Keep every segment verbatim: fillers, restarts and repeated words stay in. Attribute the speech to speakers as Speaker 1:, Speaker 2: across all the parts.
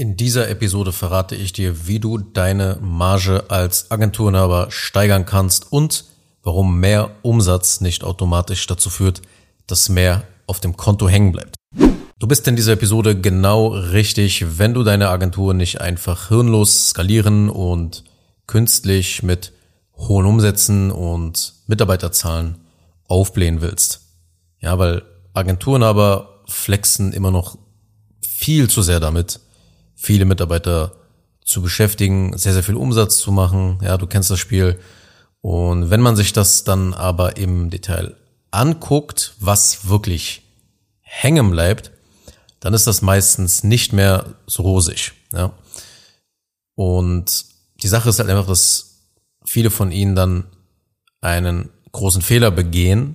Speaker 1: In dieser Episode verrate ich dir, wie du deine Marge als Agenturinhaber steigern kannst und warum mehr Umsatz nicht automatisch dazu führt, dass mehr auf dem Konto hängen bleibt. Du bist in dieser Episode genau richtig, wenn du deine Agentur nicht einfach hirnlos skalieren und künstlich mit hohen Umsätzen und Mitarbeiterzahlen aufblähen willst. Ja, weil Agenturinhaber flexen immer noch viel zu sehr damit, viele Mitarbeiter zu beschäftigen, sehr, sehr viel Umsatz zu machen. Ja, du kennst das Spiel. Und wenn man sich das dann aber im Detail anguckt, was wirklich hängen bleibt, dann ist das meistens nicht mehr so rosig. Ja. Und die Sache ist halt einfach, dass viele von ihnen dann einen großen Fehler begehen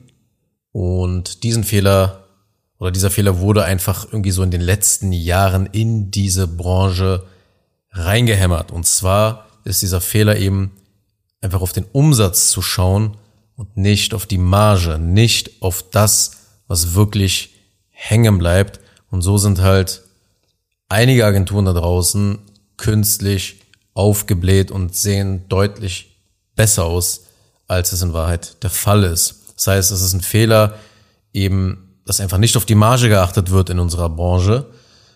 Speaker 1: und diesen Fehler oder dieser Fehler wurde einfach irgendwie so in den letzten Jahren in diese Branche reingehämmert. Und zwar ist dieser Fehler eben einfach auf den Umsatz zu schauen und nicht auf die Marge, nicht auf das, was wirklich hängen bleibt. Und so sind halt einige Agenturen da draußen künstlich aufgebläht und sehen deutlich besser aus, als es in Wahrheit der Fall ist. Das heißt, es ist ein Fehler, eben, dass einfach nicht auf die Marge geachtet wird in unserer Branche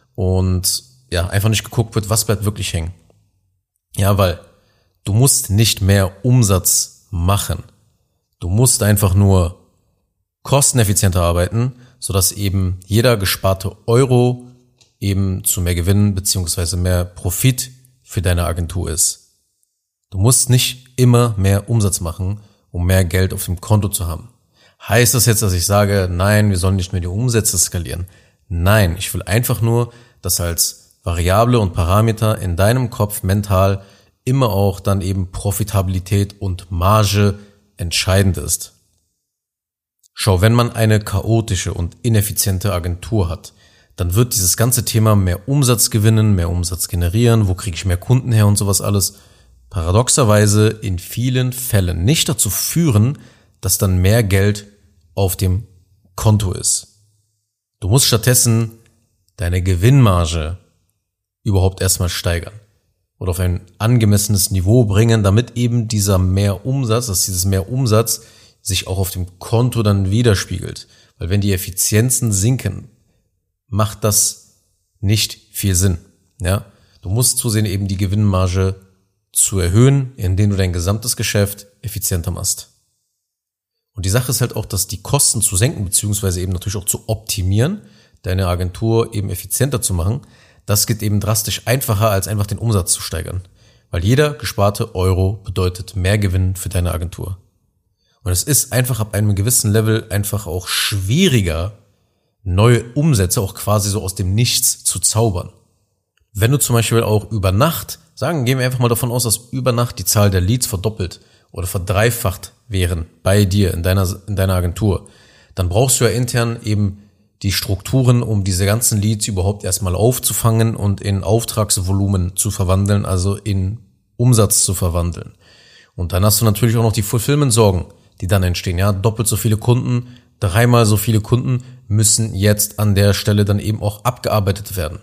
Speaker 1: und ja, einfach nicht geguckt wird, was bleibt wirklich hängen. Ja, weil du musst nicht mehr Umsatz machen. Du musst einfach nur kosteneffizienter arbeiten, sodass eben jeder gesparte Euro eben zu mehr Gewinn beziehungsweise mehr Profit für deine Agentur ist. Du musst nicht immer mehr Umsatz machen, um mehr Geld auf dem Konto zu haben. Heißt das jetzt, dass ich sage, nein, wir sollen nicht mehr die Umsätze skalieren? Nein, ich will einfach nur, dass als Variable und Parameter in deinem Kopf mental immer auch dann eben Profitabilität und Marge entscheidend ist. Schau, wenn man eine chaotische und ineffiziente Agentur hat, dann wird dieses ganze Thema mehr Umsatz gewinnen, mehr Umsatz generieren, wo kriege ich mehr Kunden her und sowas alles, paradoxerweise in vielen Fällen nicht dazu führen, dass dann mehr Geld auf dem Konto ist. Du musst stattdessen deine Gewinnmarge überhaupt erstmal steigern oder auf ein angemessenes Niveau bringen, damit eben dieser Mehrumsatz, dass dieses Mehrumsatz sich auch auf dem Konto dann widerspiegelt. Weil wenn die Effizienzen sinken, macht das nicht viel Sinn. Ja, du musst zusehen, eben die Gewinnmarge zu erhöhen, indem du dein gesamtes Geschäft effizienter machst. Und die Sache ist halt auch, dass die Kosten zu senken, beziehungsweise eben natürlich auch zu optimieren, deine Agentur eben effizienter zu machen, das geht eben drastisch einfacher, als einfach den Umsatz zu steigern. Weil jeder gesparte Euro bedeutet mehr Gewinn für deine Agentur. Und es ist einfach ab einem gewissen Level einfach auch schwieriger, neue Umsätze auch quasi so aus dem Nichts zu zaubern. Wenn du zum Beispiel auch über Nacht, sagen, gehen wir einfach mal davon aus, dass über Nacht die Zahl der Leads verdoppelt oder verdreifacht wären bei dir in deiner in deiner Agentur, dann brauchst du ja intern eben die Strukturen, um diese ganzen Leads überhaupt erstmal aufzufangen und in Auftragsvolumen zu verwandeln, also in Umsatz zu verwandeln. Und dann hast du natürlich auch noch die Fulfillment-Sorgen, die dann entstehen. Ja, doppelt so viele Kunden, dreimal so viele Kunden müssen jetzt an der Stelle dann eben auch abgearbeitet werden.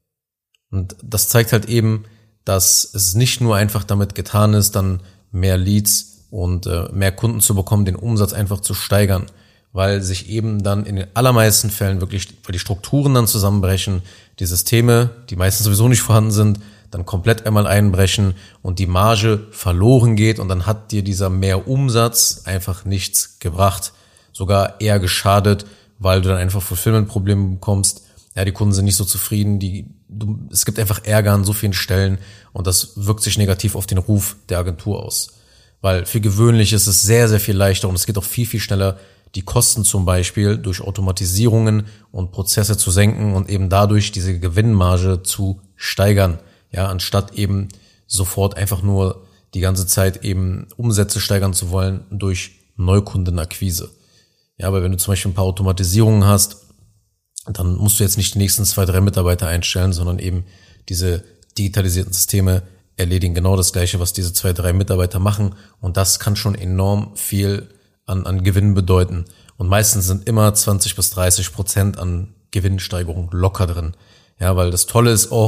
Speaker 1: Und das zeigt halt eben, dass es nicht nur einfach damit getan ist, dann mehr Leads und äh, mehr Kunden zu bekommen, den Umsatz einfach zu steigern, weil sich eben dann in den allermeisten Fällen wirklich, weil die Strukturen dann zusammenbrechen, die Systeme, die meistens sowieso nicht vorhanden sind, dann komplett einmal einbrechen und die Marge verloren geht und dann hat dir dieser Mehrumsatz einfach nichts gebracht, sogar eher geschadet, weil du dann einfach Fulfillment-Probleme bekommst. Ja, die Kunden sind nicht so zufrieden, die du, es gibt einfach Ärger an so vielen Stellen und das wirkt sich negativ auf den Ruf der Agentur aus. Weil für gewöhnlich ist es sehr, sehr viel leichter und es geht auch viel, viel schneller, die Kosten zum Beispiel durch Automatisierungen und Prozesse zu senken und eben dadurch diese Gewinnmarge zu steigern. Ja, anstatt eben sofort einfach nur die ganze Zeit eben Umsätze steigern zu wollen durch Neukundenakquise. Ja, aber wenn du zum Beispiel ein paar Automatisierungen hast, dann musst du jetzt nicht die nächsten zwei, drei Mitarbeiter einstellen, sondern eben diese digitalisierten Systeme erledigen genau das Gleiche, was diese zwei, drei Mitarbeiter machen. Und das kann schon enorm viel an, an Gewinn bedeuten. Und meistens sind immer zwanzig bis dreißig Prozent an Gewinnsteigerung locker drin. Ja, weil das Tolle ist auch,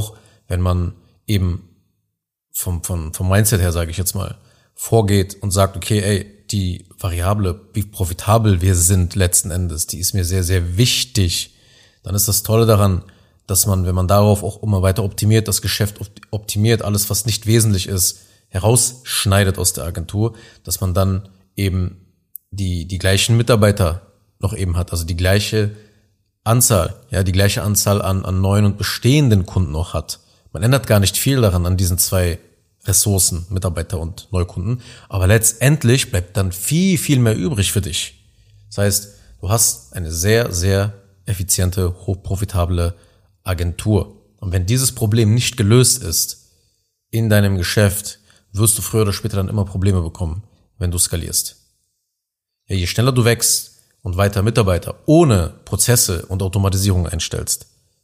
Speaker 1: wenn man eben vom, vom, vom Mindset her, sage ich jetzt mal, vorgeht und sagt, okay, ey, die Variable, wie profitabel wir sind letzten Endes, die ist mir sehr, sehr wichtig, dann ist das Tolle daran, dass man, wenn man darauf auch immer weiter optimiert, das Geschäft optimiert, alles, was nicht wesentlich ist, herausschneidet aus der Agentur, dass man dann eben die, die gleichen Mitarbeiter noch eben hat, also die gleiche Anzahl, ja, die gleiche Anzahl an, an neuen und bestehenden Kunden noch hat. Man ändert gar nicht viel daran, an diesen zwei Ressourcen, Mitarbeiter und Neukunden, aber letztendlich bleibt dann viel, viel mehr übrig für dich. Das heißt, du hast eine sehr, sehr effiziente, hochprofitable Agentur. Und wenn dieses Problem nicht gelöst ist in deinem Geschäft, wirst du früher oder später dann immer Probleme bekommen, wenn du skalierst. Ja, je schneller du wächst und weiter Mitarbeiter ohne Prozesse und Automatisierung einstellst,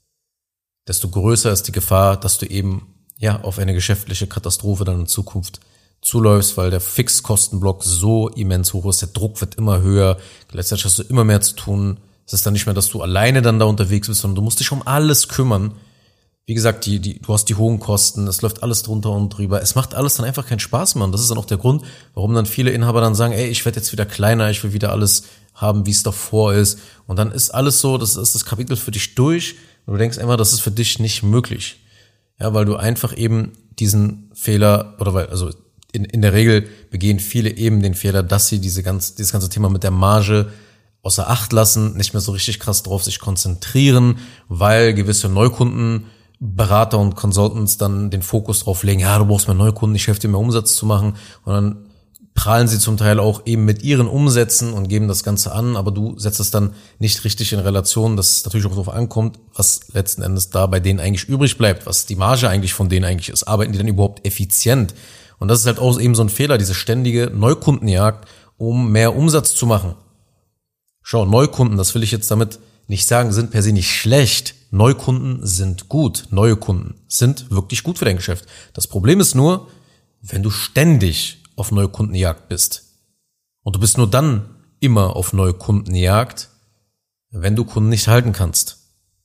Speaker 1: desto größer ist die Gefahr, dass du eben ja auf eine geschäftliche Katastrophe dann in Zukunft zuläufst, weil der Fixkostenblock so immens hoch ist, der Druck wird immer höher, gleichzeitig hast du immer mehr zu tun. Es ist dann nicht mehr, dass du alleine dann da unterwegs bist, sondern du musst dich um alles kümmern. Wie gesagt, die, die, du hast die hohen Kosten, es läuft alles drunter und drüber. Es macht alles dann einfach keinen Spaß mehr. Und das ist dann auch der Grund, warum dann viele Inhaber dann sagen, ey, ich werde jetzt wieder kleiner, ich will wieder alles haben, wie es davor ist. Und dann ist alles so, das ist das Kapitel für dich durch. Und du denkst einfach, das ist für dich nicht möglich. Ja, weil du einfach eben diesen Fehler, oder weil, also in, in der Regel begehen viele eben den Fehler, dass sie diese ganz, dieses ganze Thema mit der Marge außer Acht lassen, nicht mehr so richtig krass drauf sich konzentrieren, weil gewisse Neukunden, Berater und Consultants dann den Fokus drauf legen, ja, du brauchst mehr Neukunden, ich helfe dir mehr Umsatz zu machen, und dann prahlen sie zum Teil auch eben mit ihren Umsätzen und geben das Ganze an, aber du setzt es dann nicht richtig in Relation, dass es natürlich auch darauf ankommt, was letzten Endes da bei denen eigentlich übrig bleibt, was die Marge eigentlich von denen eigentlich ist. Arbeiten die denn überhaupt effizient? Und das ist halt auch eben so ein Fehler, diese ständige Neukundenjagd, um mehr Umsatz zu machen. Schau, Neukunden, das will ich jetzt damit nicht sagen, sind per se nicht schlecht. Neukunden sind gut. Neue Kunden sind wirklich gut für dein Geschäft. Das Problem ist nur, wenn du ständig auf neue Kundenjagd bist. Und du bist nur dann immer auf neue Kundenjagd, wenn du Kunden nicht halten kannst.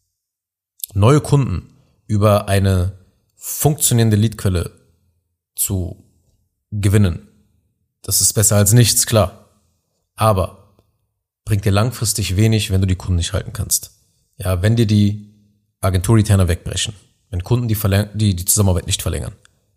Speaker 1: Neue Kunden über eine funktionierende Leadquelle zu gewinnen, das ist besser als nichts, klar. Aber bringt dir langfristig wenig, wenn du die Kunden nicht halten kannst. Ja, wenn dir die Agentur-Retainer wegbrechen, wenn Kunden die, Verläng- die, die Zusammenarbeit nicht verlängern,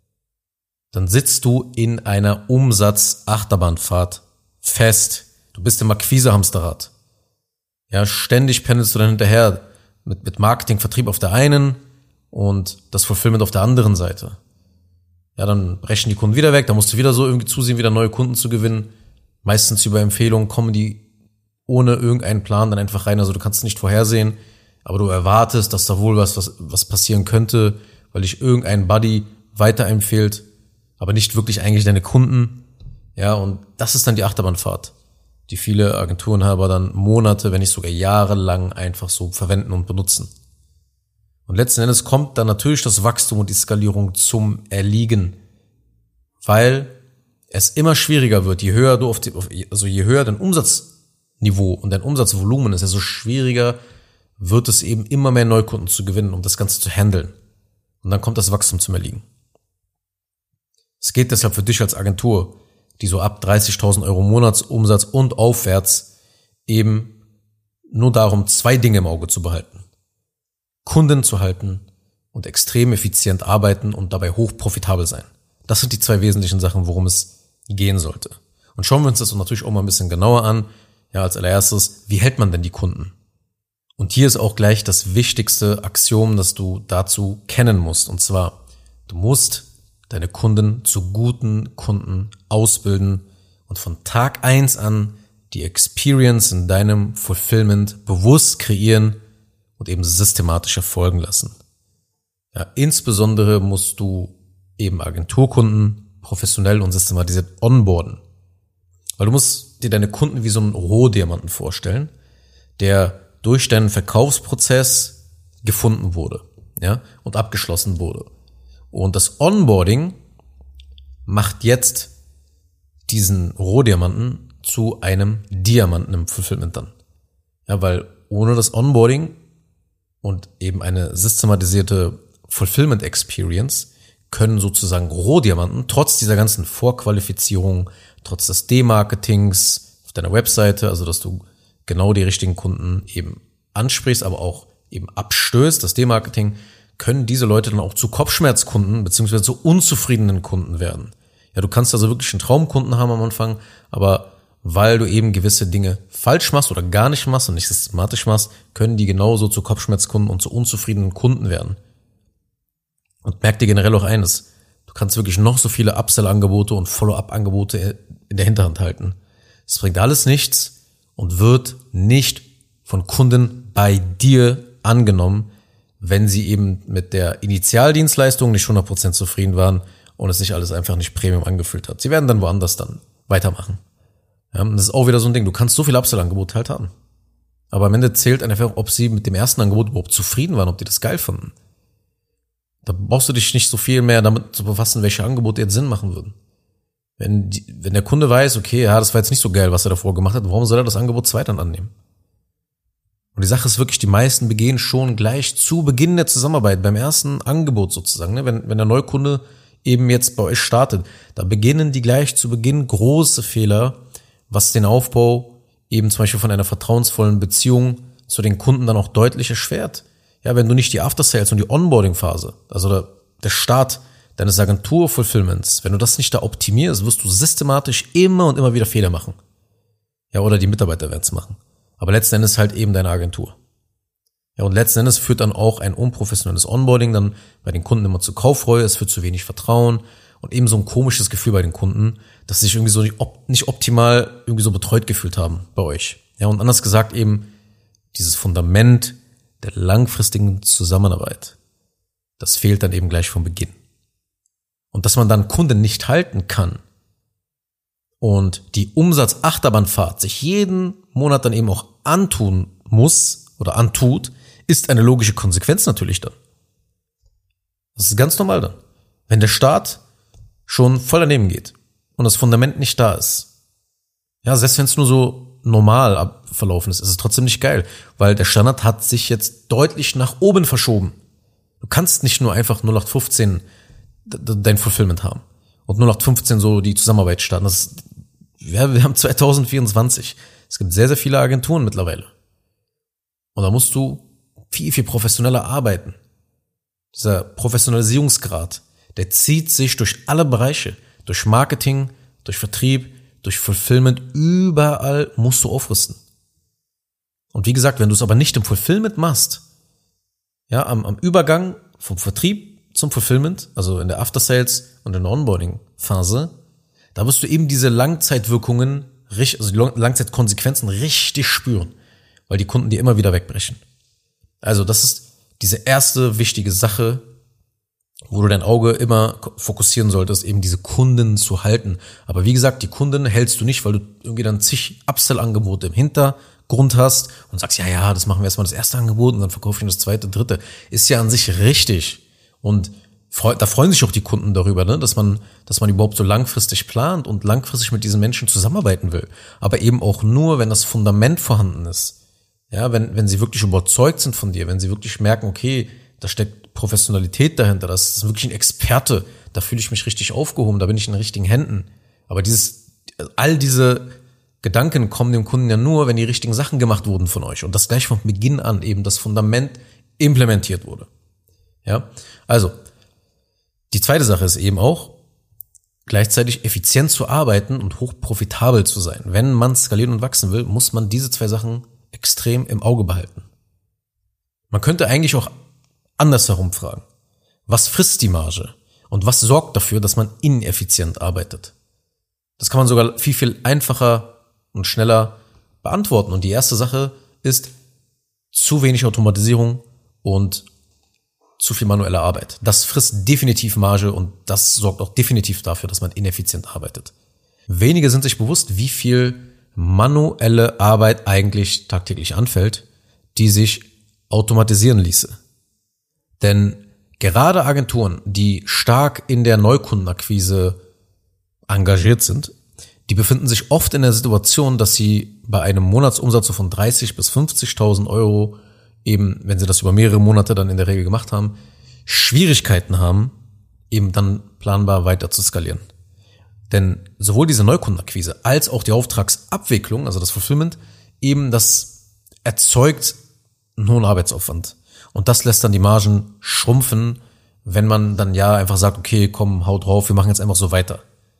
Speaker 1: dann sitzt du in einer Umsatz-Achterbahnfahrt fest. Du bist im Akquise-Hamsterrad. Ja, ständig pendelst du dann hinterher mit, mit Marketing, Vertrieb auf der einen und das Fulfillment auf der anderen Seite. Ja, dann brechen die Kunden wieder weg, dann musst du wieder so irgendwie zusehen, wieder neue Kunden zu gewinnen. Meistens über Empfehlungen kommen die ohne irgendeinen Plan dann einfach rein. Also du kannst es nicht vorhersehen, aber du erwartest, dass da wohl was, was, was passieren könnte, weil dich irgendein Buddy weiterempfiehlt, aber nicht wirklich eigentlich deine Kunden. Ja, und das ist dann die Achterbahnfahrt, die viele Agenturenhaber dann Monate, wenn nicht sogar jahrelang einfach so verwenden und benutzen. Und letzten Endes kommt dann natürlich das Wachstum und die Skalierung zum Erliegen, weil es immer schwieriger wird, je höher du auf die, also je höher dein Umsatzniveau und dein Umsatzvolumen ist, desto schwieriger wird es eben immer mehr Neukunden zu gewinnen, um das Ganze zu handeln. Und dann kommt das Wachstum zum Erliegen. Es geht deshalb für dich als Agentur, die so ab dreißigtausend Euro Monatsumsatz und aufwärts eben nur darum, zwei Dinge im Auge zu behalten. Kunden zu halten und extrem effizient arbeiten und dabei hoch profitabel sein. Das sind die zwei wesentlichen Sachen, worum es gehen sollte. Und schauen wir uns das natürlich auch mal ein bisschen genauer an. Ja, als allererstes, wie hält man denn die Kunden? Und hier ist auch gleich das wichtigste Axiom, das du dazu kennen musst. Und zwar, du musst deine Kunden zu guten Kunden ausbilden und von Tag eins an die Experience in deinem Fulfillment bewusst kreieren und eben systematisch erfolgen lassen. Ja, insbesondere musst du eben Agenturkunden professionell und systematisiert onboarden. Weil du musst dir deine Kunden wie so einen Rohdiamanten vorstellen, der durch deinen Verkaufsprozess gefunden wurde, ja, und abgeschlossen wurde. Und das Onboarding macht jetzt diesen Rohdiamanten zu einem Diamanten im Fulfillment dann. Ja, weil ohne das Onboarding und eben eine systematisierte Fulfillment Experience können sozusagen Rohdiamanten, trotz dieser ganzen Vorqualifizierung, trotz des D-Marketings auf deiner Webseite, also dass du genau die richtigen Kunden eben ansprichst, aber auch eben abstößt, das D-Marketing, können diese Leute dann auch zu Kopfschmerzkunden beziehungsweise zu unzufriedenen Kunden werden. Ja, du kannst also wirklich einen Traumkunden haben am Anfang, aber weil du eben gewisse Dinge falsch machst oder gar nicht machst und nicht systematisch machst, können die genauso zu Kopfschmerzkunden und zu unzufriedenen Kunden werden. Und merk dir generell auch eines, du kannst wirklich noch so viele Upsell-Angebote und Follow-up-Angebote in der Hinterhand halten. Es bringt alles nichts und wird nicht von Kunden bei dir angenommen, wenn sie eben mit der Initialdienstleistung nicht hundert Prozent zufrieden waren und es sich alles einfach nicht Premium angefühlt hat. Sie werden dann woanders dann weitermachen. Ja, das ist auch wieder so ein Ding, du kannst so viele Upsell-Angebote halt haben. Aber am Ende zählt einfach, ob sie mit dem ersten Angebot überhaupt zufrieden waren, ob die das geil fanden. Da brauchst du dich nicht so viel mehr damit zu befassen, welche Angebote jetzt Sinn machen würden. Wenn, die, wenn der Kunde weiß, okay, ja, das war jetzt nicht so geil, was er davor gemacht hat, warum soll er das Angebot zwei dann annehmen? Und die Sache ist wirklich, die meisten begehen schon gleich zu Beginn der Zusammenarbeit, beim ersten Angebot sozusagen, ne? wenn, wenn der Neukunde eben jetzt bei euch startet, da beginnen die gleich zu Beginn große Fehler, was den Aufbau eben zum Beispiel von einer vertrauensvollen Beziehung zu den Kunden dann auch deutlich erschwert. Ja, wenn du nicht die After-Sales und die Onboarding-Phase, also der, der Start deines Agentur-Fulfillments, wenn du das nicht da optimierst, wirst du systematisch immer und immer wieder Fehler machen. Ja, oder die Mitarbeiter werden es machen. Aber letzten Endes halt eben deine Agentur. Ja, und letzten Endes führt dann auch ein unprofessionelles Onboarding dann bei den Kunden immer zu Kaufreue, es führt zu wenig Vertrauen und eben so ein komisches Gefühl bei den Kunden, dass sie sich irgendwie so nicht, op- nicht optimal irgendwie so betreut gefühlt haben bei euch. Ja, und anders gesagt eben dieses Fundament der langfristigen Zusammenarbeit, das fehlt dann eben gleich vom Beginn. Und dass man dann Kunden nicht halten kann und die Umsatzachterbahnfahrt sich jeden Monat dann eben auch antun muss oder antut, ist eine logische Konsequenz natürlich dann. Das ist ganz normal dann. Wenn der Start schon voll daneben geht und das Fundament nicht da ist, ja, selbst wenn es nur so normal verlaufen ist, ist es trotzdem nicht geil, weil der Standard hat sich jetzt deutlich nach oben verschoben. Du kannst nicht nur einfach null acht fünfzehn dein Fulfillment haben und null acht fünfzehn so die Zusammenarbeit starten. Das ist, ja, wir haben zwanzig vierundzwanzig. Es gibt sehr, sehr viele Agenturen mittlerweile. Und da musst du viel, viel professioneller arbeiten. Dieser Professionalisierungsgrad, der zieht sich durch alle Bereiche, durch Marketing, durch Vertrieb, durch Fulfillment, überall musst du aufrüsten. Und wie gesagt, wenn du es aber nicht im Fulfillment machst, ja, am, am Übergang vom Vertrieb zum Fulfillment, also in der After-Sales und in der Onboarding-Phase, da wirst du eben diese Langzeitwirkungen, also die Langzeitkonsequenzen richtig spüren, weil die Kunden dir immer wieder wegbrechen. Also das ist diese erste wichtige Sache, wo du dein Auge immer fokussieren solltest, eben diese Kunden zu halten. Aber wie gesagt, die Kunden hältst du nicht, weil du irgendwie dann zig Upsell-Angebote im Hintergrund hast und sagst, ja, ja, das machen wir erstmal das erste Angebot und dann verkaufen wir das zweite, dritte. Ist ja an sich richtig. Und da freuen sich auch die Kunden darüber, ne, dass man, dass man überhaupt so langfristig plant und langfristig mit diesen Menschen zusammenarbeiten will. Aber eben auch nur, wenn das Fundament vorhanden ist. Ja, wenn, wenn sie wirklich überzeugt sind von dir, wenn sie wirklich merken, okay, da steckt Professionalität dahinter, das ist wirklich ein Experte, da fühle ich mich richtig aufgehoben, da bin ich in den richtigen Händen. Aber dieses, all diese Gedanken kommen dem Kunden ja nur, wenn die richtigen Sachen gemacht wurden von euch und das gleich von Beginn an eben das Fundament implementiert wurde. Ja, also, die zweite Sache ist eben auch, gleichzeitig effizient zu arbeiten und hochprofitabel zu sein. Wenn man skalieren und wachsen will, muss man diese zwei Sachen extrem im Auge behalten. Man könnte eigentlich auch andersherum fragen. Was frisst die Marge? Und was sorgt dafür, dass man ineffizient arbeitet? Das kann man sogar viel, viel einfacher und schneller beantworten. Und die erste Sache ist zu wenig Automatisierung und zu viel manuelle Arbeit. Das frisst definitiv Marge und das sorgt auch definitiv dafür, dass man ineffizient arbeitet. Wenige sind sich bewusst, wie viel manuelle Arbeit eigentlich tagtäglich anfällt, die sich automatisieren ließe. Denn gerade Agenturen, die stark in der Neukundenakquise engagiert sind, die befinden sich oft in der Situation, dass sie bei einem Monatsumsatz von dreißig bis fünfzigtausend Euro eben, wenn sie das über mehrere Monate dann in der Regel gemacht haben, Schwierigkeiten haben, eben dann planbar weiter zu skalieren. Denn sowohl diese Neukundenakquise als auch die Auftragsabwicklung, also das Fulfillment, eben das erzeugt einen hohen Arbeitsaufwand. Und das lässt dann die Margen schrumpfen, wenn man dann ja einfach sagt, okay, komm, hau drauf, wir machen jetzt einfach so weiter.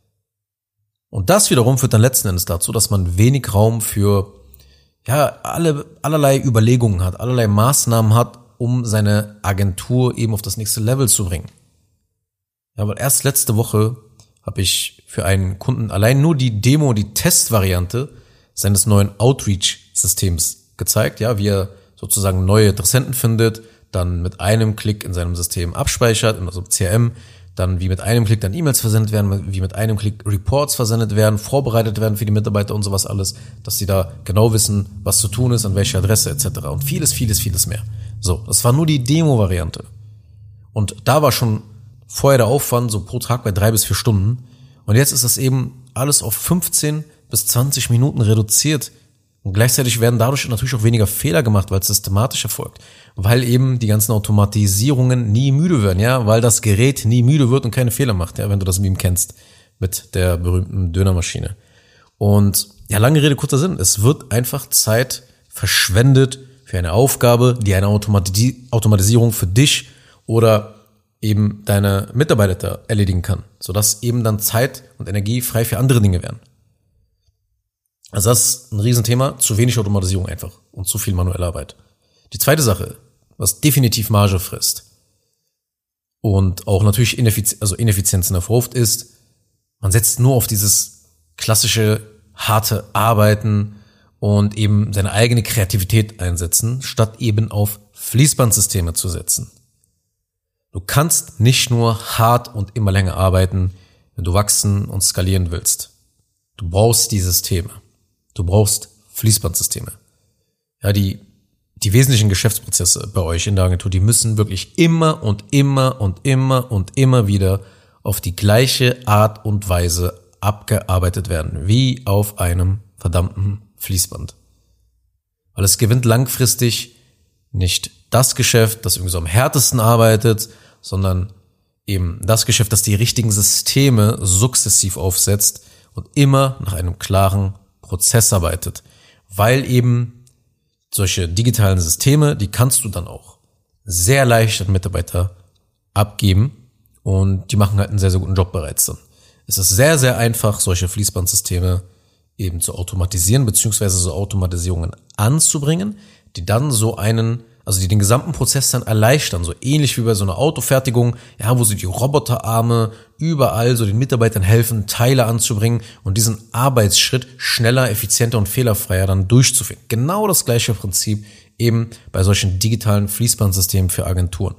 Speaker 1: Und das wiederum führt dann letzten Endes dazu, dass man wenig Raum für ja alle allerlei Überlegungen hat, allerlei Maßnahmen hat, um seine Agentur eben auf das nächste Level zu bringen. Ja, weil erst letzte Woche habe ich für einen Kunden allein nur die Demo, die Testvariante seines neuen Outreach-Systems gezeigt, ja, wie er sozusagen neue Interessenten findet, dann mit einem Klick in seinem System abspeichert, also C R M, dann wie mit einem Klick dann E-Mails versendet werden, wie mit einem Klick Reports versendet werden, vorbereitet werden für die Mitarbeiter und sowas alles, dass sie da genau wissen, was zu tun ist, an welcher Adresse et cetera. Und vieles, vieles, vieles mehr. So, das war nur die Demo-Variante. Und da war schon vorher der Aufwand so pro Tag bei drei bis vier Stunden. Und jetzt ist das eben alles auf fünfzehn bis zwanzig Minuten reduziert. Und gleichzeitig werden dadurch natürlich auch weniger Fehler gemacht, weil es systematisch erfolgt. Weil eben die ganzen Automatisierungen nie müde werden, ja, weil das Gerät nie müde wird und keine Fehler macht, ja, wenn du das Meme kennst mit der berühmten Dönermaschine. Und ja, lange Rede, kurzer Sinn. Es wird einfach Zeit verschwendet für eine Aufgabe, die eine Automatis- Automatisierung für dich oder eben deine Mitarbeiter erledigen kann, sodass eben dann Zeit und Energie frei für andere Dinge werden. Also das ist ein Riesenthema, zu wenig Automatisierung einfach und zu viel manuelle Arbeit. Die zweite Sache, was definitiv Marge frisst und auch natürlich Ineffiz- also Ineffizienzen hervorruft, ist, man setzt nur auf dieses klassische harte Arbeiten und eben seine eigene Kreativität einsetzen, statt eben auf Fließbandsysteme zu setzen. Du kannst nicht nur hart und immer länger arbeiten, wenn du wachsen und skalieren willst. Du brauchst die Systeme. Du brauchst Fließbandsysteme. Ja, die, die wesentlichen Geschäftsprozesse bei euch in der Agentur, die müssen wirklich immer und immer und immer und immer wieder auf die gleiche Art und Weise abgearbeitet werden, wie auf einem verdammten Fließband. Weil es gewinnt langfristig nicht das Geschäft, das irgendwie so am härtesten arbeitet, sondern eben das Geschäft, das die richtigen Systeme sukzessiv aufsetzt und immer nach einem klaren Prozess arbeitet. Weil eben solche digitalen Systeme, die kannst du dann auch sehr leicht an Mitarbeiter abgeben und die machen halt einen sehr, sehr guten Job bereits dann. Es ist sehr, sehr einfach, solche Fließbandsysteme eben zu automatisieren, beziehungsweise so Automatisierungen anzubringen, die dann so einen, also die den gesamten Prozess dann erleichtern, so ähnlich wie bei so einer Autofertigung, ja, wo sie die Roboterarme überall so den Mitarbeitern helfen, Teile anzubringen und diesen Arbeitsschritt schneller, effizienter und fehlerfreier dann durchzuführen. Genau das gleiche Prinzip eben bei solchen digitalen Fließbandsystemen für Agenturen.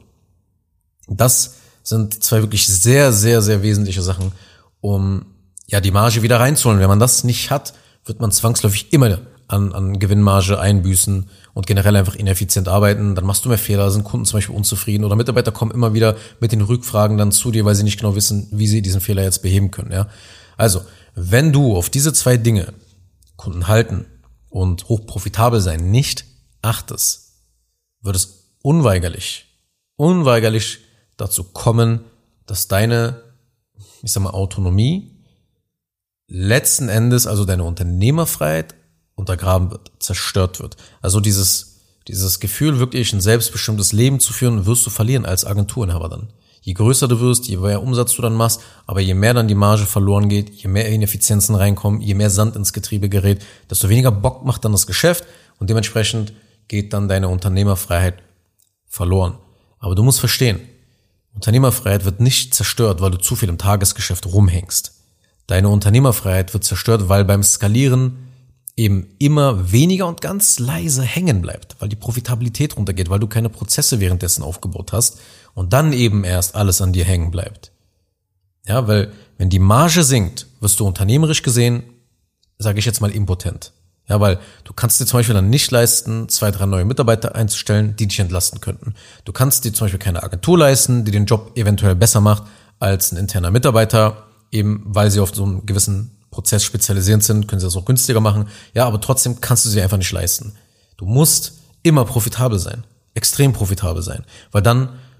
Speaker 1: Das sind zwei wirklich sehr, sehr, sehr wesentliche Sachen, um ja die Marge wieder reinzuholen. Wenn man das nicht hat, wird man zwangsläufig immer an, an Gewinnmarge einbüßen und generell einfach ineffizient arbeiten. Dann machst du mehr Fehler, sind Kunden zum Beispiel unzufrieden oder Mitarbeiter kommen immer wieder mit den Rückfragen dann zu dir, weil sie nicht genau wissen, wie sie diesen Fehler jetzt beheben können. Ja, also wenn du auf diese zwei Dinge, Kunden halten und hochprofitabel sein, nicht achtest, wird es unweigerlich, unweigerlich dazu kommen, dass deine, ich sag mal, Autonomie letzten Endes, also deine Unternehmerfreiheit, untergraben wird, zerstört wird. Also dieses, dieses Gefühl, wirklich ein selbstbestimmtes Leben zu führen, wirst du verlieren als Agenturinhaber dann. Je größer du wirst, je mehr Umsatz du dann machst, aber je mehr dann die Marge verloren geht, je mehr Ineffizienzen reinkommen, je mehr Sand ins Getriebe gerät, desto weniger Bock macht dann das Geschäft und dementsprechend geht dann deine Unternehmerfreiheit verloren. Aber du musst verstehen, Unternehmerfreiheit wird nicht zerstört, weil du zu viel im Tagesgeschäft rumhängst. Deine Unternehmerfreiheit wird zerstört, weil beim Skalieren eben immer weniger und ganz leise hängen bleibt, weil die Profitabilität runtergeht, weil du keine Prozesse währenddessen aufgebaut hast und dann eben erst alles an dir hängen bleibt. Ja, weil wenn die Marge sinkt, wirst du unternehmerisch gesehen, sage ich jetzt mal, impotent. Ja, weil du kannst dir zum Beispiel dann nicht leisten, zwei, drei neue Mitarbeiter einzustellen, die dich entlasten könnten. Du kannst dir zum Beispiel keine Agentur leisten, die den Job eventuell besser macht als ein interner Mitarbeiter, eben weil sie auf so einen gewissen Prozess spezialisierend sind, können sie das auch günstiger machen. Ja, aber trotzdem kannst du sie einfach nicht leisten. Du musst immer profitabel sein, extrem profitabel sein, weil dann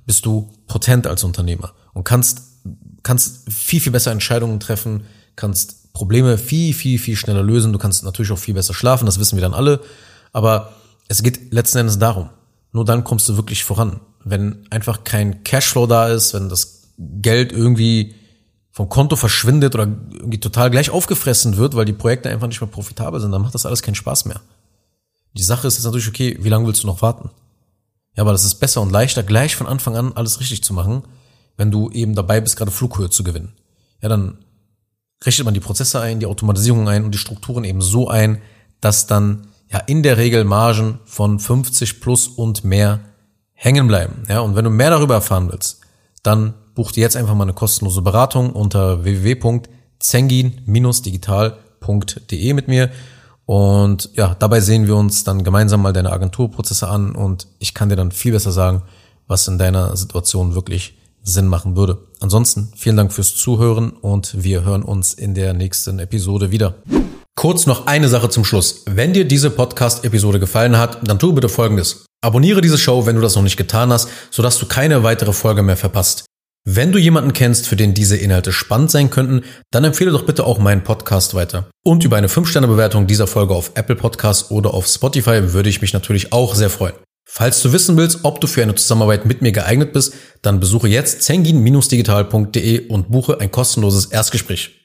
Speaker 1: bist du potent als Unternehmer und kannst, kannst viel, viel besser Entscheidungen treffen, kannst Probleme viel, viel, viel schneller lösen. Du kannst natürlich auch viel besser schlafen, das wissen wir dann alle. Aber es geht letzten Endes darum. Nur dann kommst du wirklich voran. Wenn einfach kein Cashflow da ist, wenn das Geld irgendwie vom Konto verschwindet oder irgendwie total gleich aufgefressen wird, weil die Projekte einfach nicht mehr profitabel sind, dann macht das alles keinen Spaß mehr. Die Sache ist jetzt natürlich, okay, wie lange willst du noch warten? Ja, aber das ist besser und leichter, gleich von Anfang an alles richtig zu machen, wenn du eben dabei bist, gerade Flughöhe zu gewinnen. Ja, dann richtet man die Prozesse ein, die Automatisierung ein und die Strukturen eben so ein, dass dann ja in der Regel Margen von fünfzig plus und mehr hängen bleiben. Ja, und wenn du mehr darüber erfahren willst, dann buch dir jetzt einfach mal eine kostenlose Beratung unter w w w punkt zengin Bindestrich digital punkt d e mit mir. Und ja, dabei sehen wir uns dann gemeinsam mal deine Agenturprozesse an und ich kann dir dann viel besser sagen, was in deiner Situation wirklich Sinn machen würde. Ansonsten vielen Dank fürs Zuhören und wir hören uns in der nächsten Episode wieder. Kurz noch eine Sache zum Schluss. Wenn dir diese Podcast-Episode gefallen hat, dann tu bitte Folgendes. Abonniere diese Show, wenn du das noch nicht getan hast, sodass du keine weitere Folge mehr verpasst. Wenn du jemanden kennst, für den diese Inhalte spannend sein könnten, dann empfehle doch bitte auch meinen Podcast weiter. Und über eine fünf Sterne Bewertung dieser Folge auf Apple Podcasts oder auf Spotify würde ich mich natürlich auch sehr freuen. Falls du wissen willst, ob du für eine Zusammenarbeit mit mir geeignet bist, dann besuche jetzt zengin Bindestrich digital punkt d e und buche ein kostenloses Erstgespräch.